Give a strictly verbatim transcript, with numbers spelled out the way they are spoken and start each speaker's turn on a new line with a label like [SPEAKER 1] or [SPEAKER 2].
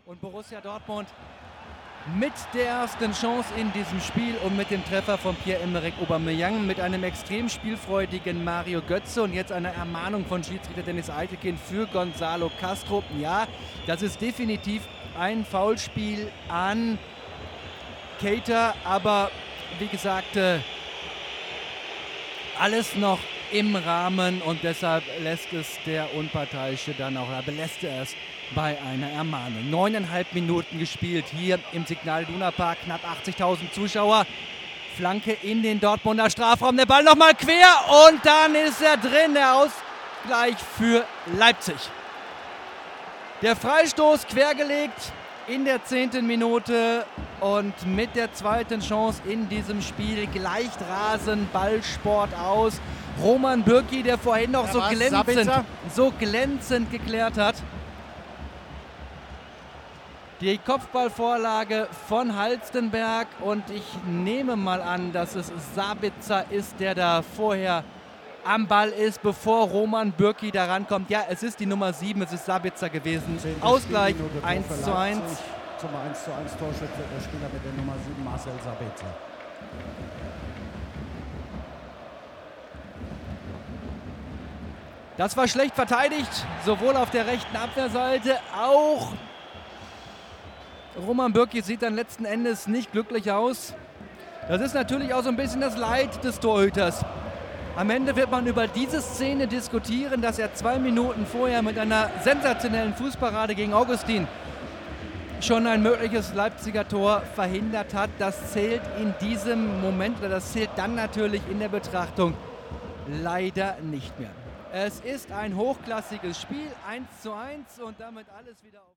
[SPEAKER 1] Und Borussia Dortmund mit der ersten Chance in diesem Spiel und mit dem Treffer von Pierre-Emerick Aubameyang, mit einem extrem spielfreudigen Mario Götze und jetzt einer Ermahnung von Schiedsrichter Dennis Eitekin für Gonzalo Castro. Ja, das ist definitiv ein Foulspiel an Keita, aber wie gesagt, äh, alles noch im Rahmen und deshalb lässt es der Unparteiische dann auch, aber belässt er es bei einer Ermahnung. Neuneinhalb Minuten gespielt hier im Signal Iduna Park, knapp achtzigtausend Zuschauer. Flanke in den Dortmunder Strafraum, der Ball nochmal quer und dann ist er drin, der Ausgleich für Leipzig. Der Freistoß quergelegt in der zehnten Minute und mit der zweiten Chance in diesem Spiel gleicht Rasenballsport aus. Roman Bürki, der vorhin noch so glänzend, so glänzend geklärt hat. Die Kopfballvorlage von Halstenberg und ich nehme mal an, dass es Sabitzer ist, der da vorher am Ball ist, bevor Roman Bürki da rankommt. Ja, es ist die Nummer sieben, es ist Sabitzer gewesen. Ausgleich eins zu eins.
[SPEAKER 2] Zum eins zu eins Torschütze der Spieler mit der Nummer sieben, Marcel Sabitzer.
[SPEAKER 1] Das war schlecht verteidigt, sowohl auf der rechten Abwehrseite, auch Roman Bürki sieht dann letzten Endes nicht glücklich aus. Das ist natürlich auch so ein bisschen das Leid des Torhüters. Am Ende wird man über diese Szene diskutieren, dass er zwei Minuten vorher mit einer sensationellen Fußparade gegen Augustin schon ein mögliches Leipziger Tor verhindert hat. Das zählt in diesem Moment, oder das zählt dann natürlich in der Betrachtung leider nicht mehr. Es ist ein hochklassiges Spiel, eins zu eins und damit alles wieder auf